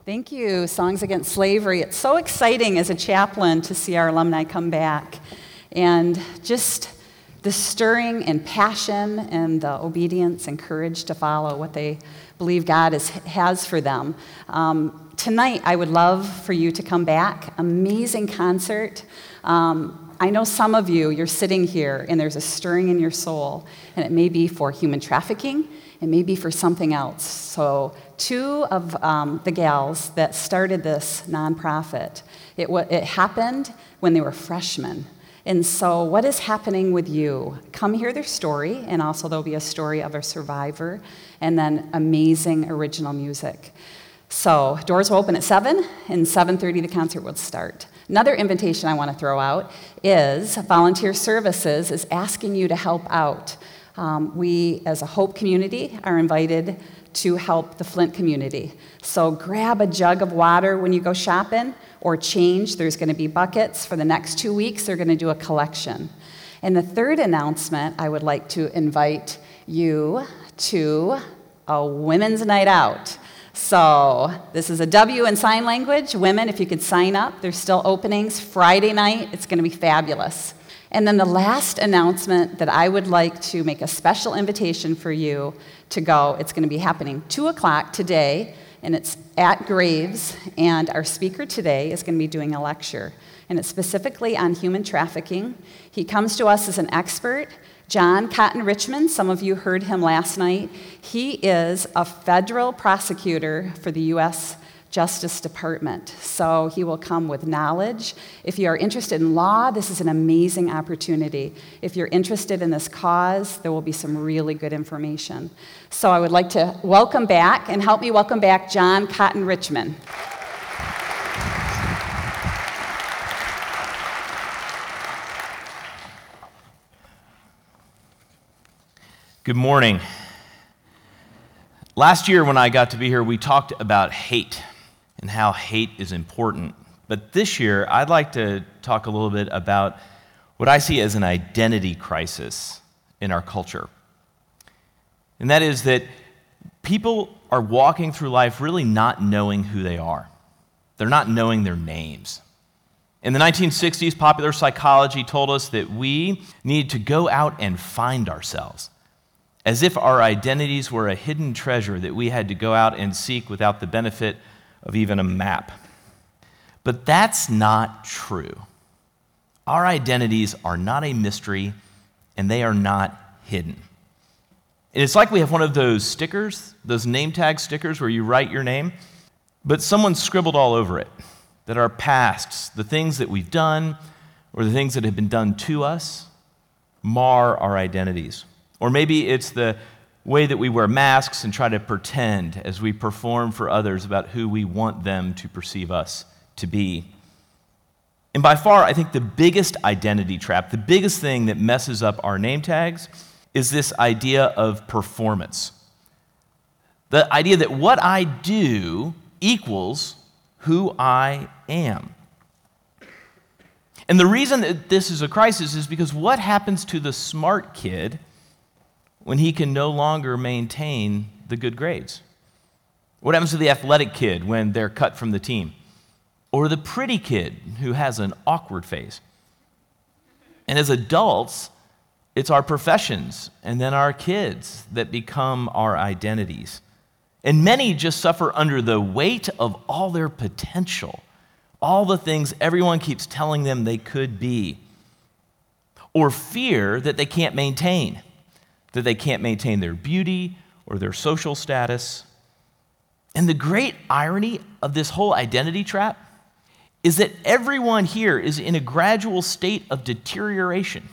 Thank you, Songs Against Slavery. It's so exciting as a chaplain to see our alumni come back. And just the stirring and passion and the obedience and courage to follow what they believe God has for them. Tonight, I would love for you to come back. Amazing concert. I know some of you, you're sitting here and there's a stirring in your soul, and it may be for human trafficking, it may be for something else. So two of the gals that started this nonprofit, it happened when they were freshmen. And so what is happening with you? Come hear their story, and also there'll be a story of a survivor, and then amazing original music. So doors will open at 7, and 7:30 the concert will start. Another invitation I want to throw out is Volunteer Services is asking you to help out. We, as a Hope community, are invited to help the Flint community. So grab a jug of water when you go shopping, or change. There's going to be buckets. For the next 2 weeks, they're going to do a collection. And the third announcement, I would like to invite you to a women's night out. So this is a W in sign language. Women, if you could sign up, there's still openings. Friday night, it's going to be fabulous. And then the last announcement that I would like to make a special invitation for you to go, it's going to be happening 2 o'clock today, and it's at Graves, and our speaker today is going to be doing a lecture, and it's specifically on human trafficking. He comes to us as an expert. John Cotton Richmond, some of you heard him last night. He is a federal prosecutor for the U.S. Justice Department, so he will come with knowledge. If you are interested in law, this is an amazing opportunity. If you're interested in this cause, there will be some really good information. So I would like to welcome back, and help me welcome back John Cotton Richmond. Good morning. Last year when I got to be here, we talked about hate and how hate is important. But this year, I'd like to talk a little bit about what I see as an identity crisis in our culture. And that is that people are walking through life really not knowing who they are. They're not knowing their names. In the 1960s, popular psychology told us that we need to go out and find ourselves, as if our identities were a hidden treasure that we had to go out and seek without the benefit of even a map. But that's not true. Our identities are not a mystery, and they are not hidden. And it's like we have one of those stickers, those name tag stickers where you write your name, but someone scribbled all over it that our pasts, the things that we've done, or the things that have been done to us, mar our identities. Or maybe it's the way that we wear masks and try to pretend as we perform for others about who we want them to perceive us to be. And by far, I think the biggest identity trap, the biggest thing that messes up our name tags, is this idea of performance. The idea that what I do equals who I am. And the reason that this is a crisis is because what happens to the smart kid when he can no longer maintain the good grades? What happens to the athletic kid when they're cut from the team? Or the pretty kid who has an awkward face? And as adults, it's our professions and then our kids that become our identities. And many just suffer under the weight of all their potential, all the things everyone keeps telling them they could be, or fear that they can't maintain. That they can't maintain their beauty or their social status. And the great irony of this whole identity trap is that everyone here is in a gradual state of deterioration.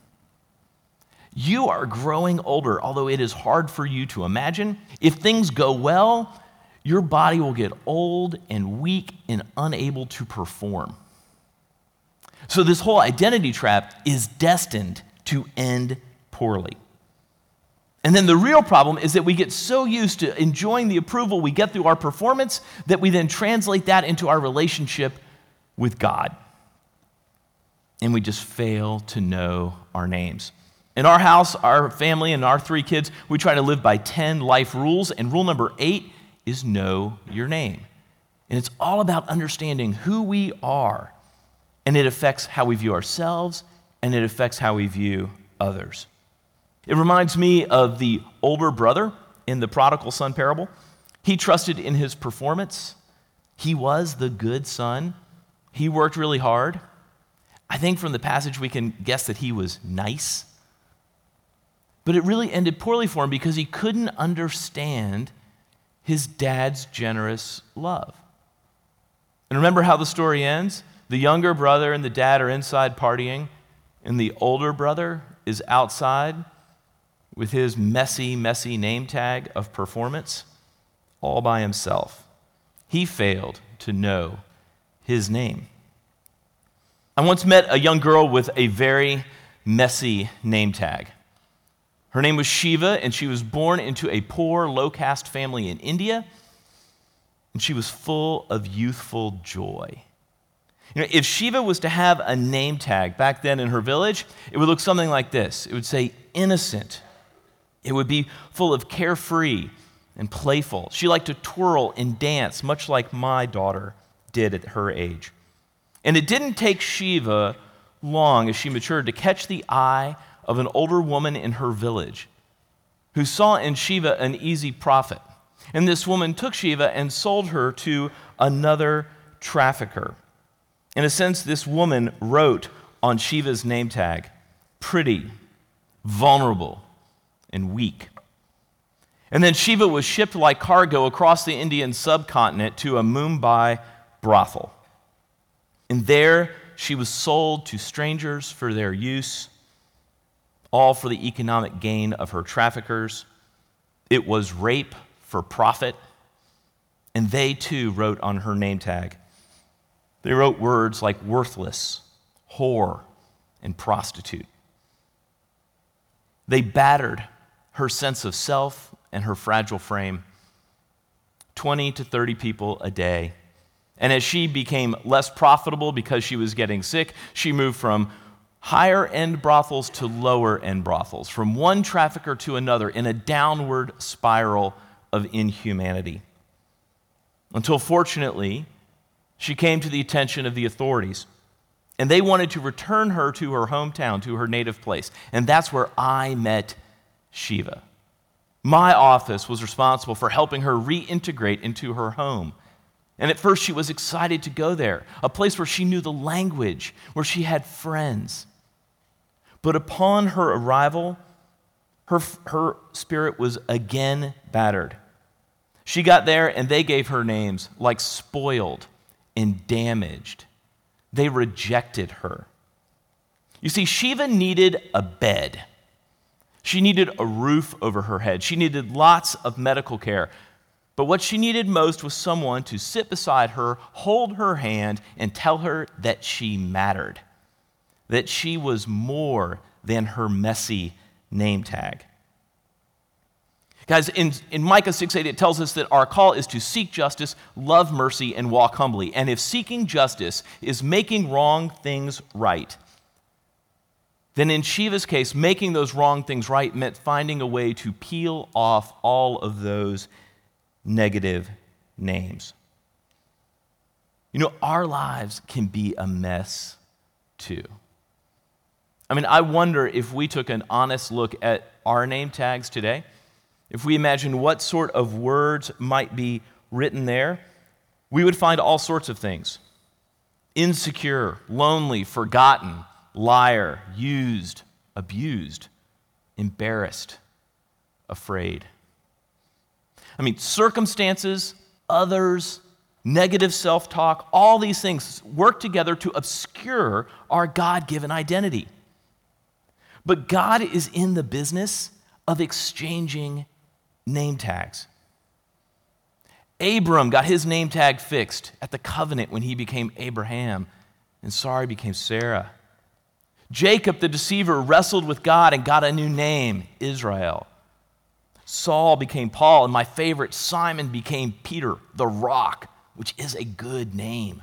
You are growing older, although it is hard for you to imagine. If things go well, your body will get old and weak and unable to perform. So this whole identity trap is destined to end poorly. And then the real problem is that we get so used to enjoying the approval we get through our performance that we then translate that into our relationship with God. And we just fail to know our names. In our house, our family, and our 3 kids, we try to live by 10 life rules, and rule number 8 is know your name. And it's all about understanding who we are, and it affects how we view ourselves, and it affects how we view others. It reminds me of the older brother in the prodigal son parable. He trusted in his performance. He was the good son. He worked really hard. I think from the passage we can guess that he was nice. But it really ended poorly for him because he couldn't understand his dad's generous love. And remember how the story ends? The younger brother and the dad are inside partying, and the older brother is outside with his messy name tag of performance all by himself. He failed to know his name. I once met a young girl with a very messy name tag. Her name was Shiva, and she was born into a poor, low-caste family in India, and she was full of youthful joy. You know, if Shiva was to have a name tag back then in her village, it would look something like this. It would say innocent. It would be full of carefree and playful. She liked to twirl and dance, much like my daughter did at her age. And it didn't take Shiva long as she matured to catch the eye of an older woman in her village who saw in Shiva an easy profit. And this woman took Shiva and sold her to another trafficker. In a sense, this woman wrote on Shiva's name tag, pretty, vulnerable, and weak. And then Shiva was shipped like cargo across the Indian subcontinent to a Mumbai brothel. And there she was sold to strangers for their use, all for the economic gain of her traffickers. It was rape for profit, and they too wrote on her name tag. They wrote words like worthless, whore, and prostitute. They battered her sense of self and her fragile frame, 20 to 30 people a day. And as she became less profitable because she was getting sick, she moved from higher-end brothels to lower-end brothels, from one trafficker to another in a downward spiral of inhumanity. Until fortunately, she came to the attention of the authorities, and they wanted to return her to her hometown, to her native place. And that's where I met Shiva. My office was responsible for helping her reintegrate into her home. And at first she was excited to go there, a place where she knew the language, where she had friends. But upon her arrival, her spirit was again battered. She got there and they gave her names like spoiled and damaged. They rejected her. You see, Shiva needed a bed. She needed a roof over her head. She needed lots of medical care. But what she needed most was someone to sit beside her, hold her hand, and tell her that she mattered, that she was more than her messy name tag. Guys, in Micah 6:8, it tells us that our call is to seek justice, love mercy, and walk humbly. And if seeking justice is making wrong things right, then in Shiva's case, making those wrong things right meant finding a way to peel off all of those negative names. You know, our lives can be a mess too. I mean, I wonder if we took an honest look at our name tags today, if we imagine what sort of words might be written there, we would find all sorts of things. Insecure, lonely, forgotten, liar, used, abused, embarrassed, afraid. I mean, circumstances, others, negative self-talk, all these things work together to obscure our God-given identity. But God is in the business of exchanging name tags. Abram got his name tag fixed at the covenant when he became Abraham, and Sarai became Sarah. Jacob, the deceiver, wrestled with God and got a new name, Israel. Saul became Paul, and my favorite, Simon, became Peter, the Rock, which is a good name.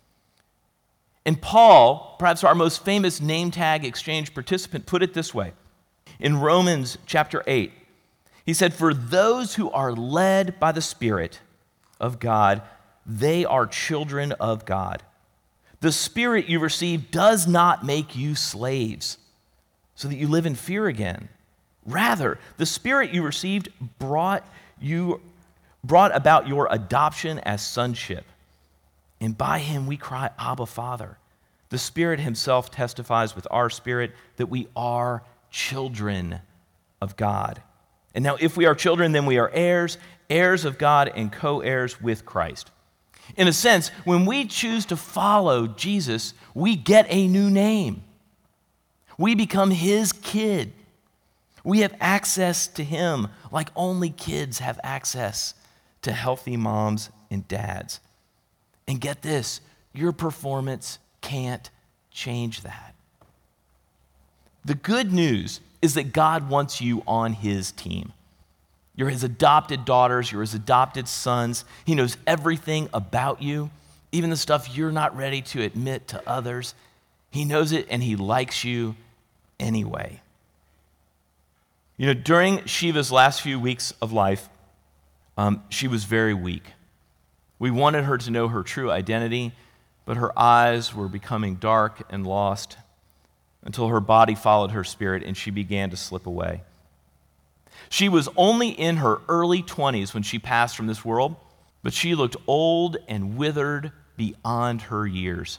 And Paul, perhaps our most famous name tag exchange participant, put it this way. In Romans chapter 8, he said, "For those who are led by the Spirit of God, they are children of God. The Spirit you received does not make you slaves, so that you live in fear again. Rather, the Spirit you received brought about your adoption as sonship. And by him we cry, Abba, Father. The Spirit himself testifies with our spirit that we are children of God. And now if we are children, then we are heirs, heirs of God and co-heirs with Christ. In a sense, when we choose to follow Jesus, we get a new name. We become his kid. We have access to him like only kids have access to healthy moms and dads. And get this, your performance can't change that. The good news is that God wants you on his team. You're his adopted daughters, you're his adopted sons. He knows everything about you, even the stuff you're not ready to admit to others. He knows it and he likes you anyway. You know, during Shiva's last few weeks of life, she was very weak. We wanted her to know her true identity, but her eyes were becoming dark and lost until her body followed her spirit and she began to slip away. She was only in her early 20s when she passed from this world, but she looked old and withered beyond her years.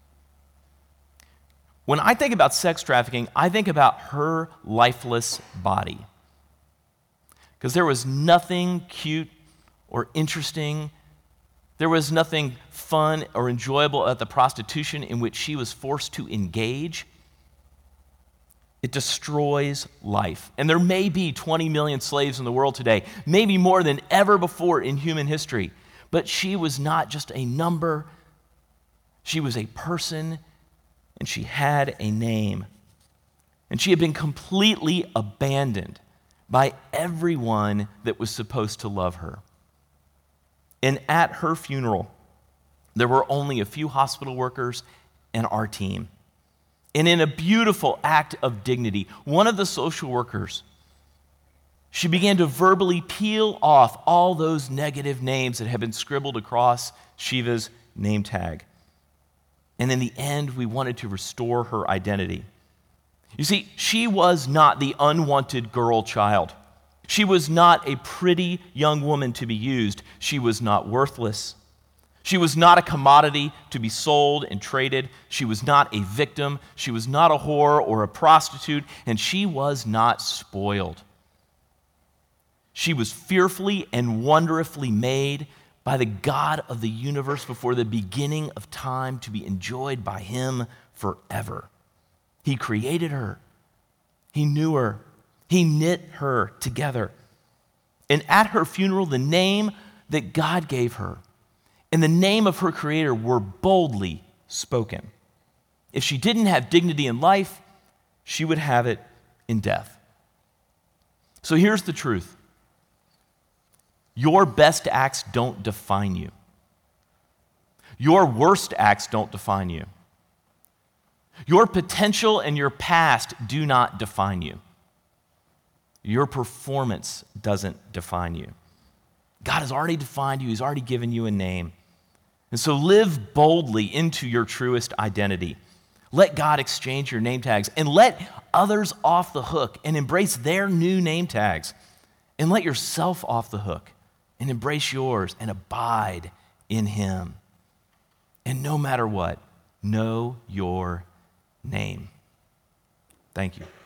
When I think about sex trafficking, I think about her lifeless body. Because there was nothing cute or interesting, there was nothing fun or enjoyable at the prostitution in which she was forced to engage. It destroys life. And there may be 20 million slaves in the world today, maybe more than ever before in human history. But she was not just a number, she was a person, and she had a name. And she had been completely abandoned by everyone that was supposed to love her. And at her funeral, there were only a few hospital workers and our team. And in a beautiful act of dignity, one of the social workers, she began to verbally peel off all those negative names that had been scribbled across Shiva's name tag. And in the end, we wanted to restore her identity. You see, she was not the unwanted girl child. She was not a pretty young woman to be used. She was not worthless. She was not a commodity to be sold and traded. She was not a victim. She was not a whore or a prostitute, and she was not spoiled. She was fearfully and wonderfully made by the God of the universe before the beginning of time to be enjoyed by him forever. He created her. He knew her. He knit her together. And at her funeral, the name that God gave her and the name of her Creator were boldly spoken. If she didn't have dignity in life, she would have it in death. So here's the truth. Your best acts don't define you. Your worst acts don't define you. Your potential and your past do not define you. Your performance doesn't define you. God has already defined you. He's already given you a name. And so live boldly into your truest identity. Let God exchange your name tags and let others off the hook and embrace their new name tags. And let yourself off the hook and embrace yours and abide in him. And no matter what, know your name. Thank you.